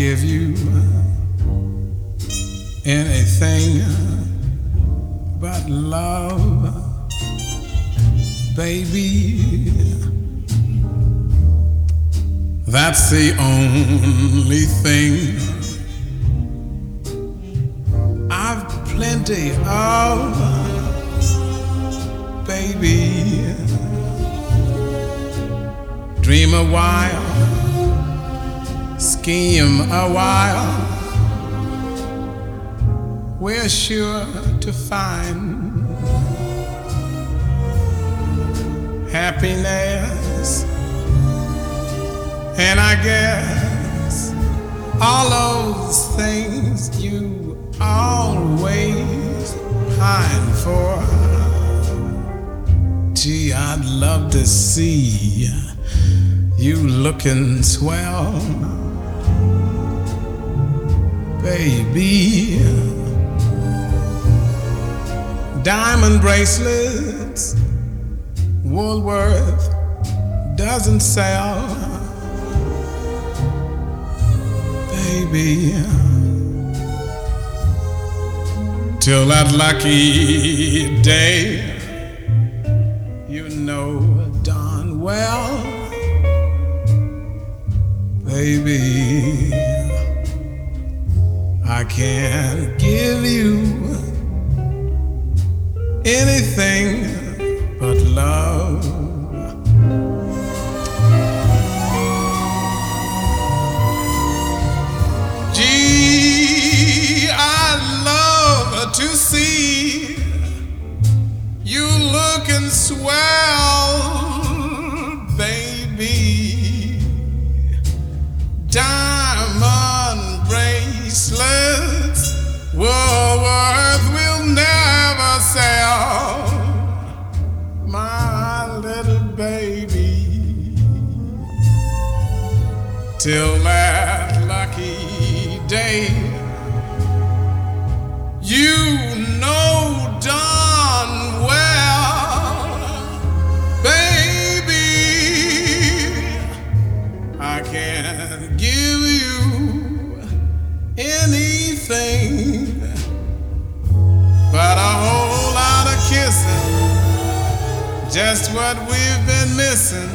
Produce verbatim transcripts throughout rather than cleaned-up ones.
give you anything but love, baby. That's the only thing I've plenty of, baby. Dream a while, scheme a while, we're sure to find happiness. And I guess all those things you always pine for, gee, I'd love to see you looking swell, baby. Diamond bracelets Woolworth doesn't sell, baby, till that lucky day, you know darn well, baby, I can't give you anything but love. Gee, I love to see you looking swell, baby. Diamond bracelets Woolworth will never sell, my little baby, till that lucky day. You know darn well, baby, I can't give you anything but a whole lot of kissing, just what we've been missing,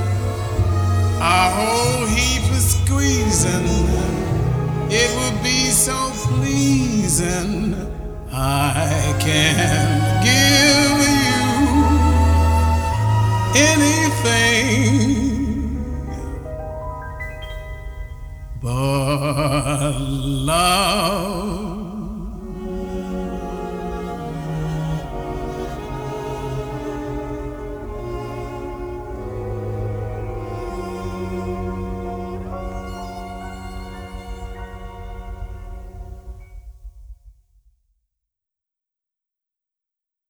a whole heap of squeezing. It would be so pleasing. I can't give you anything but love.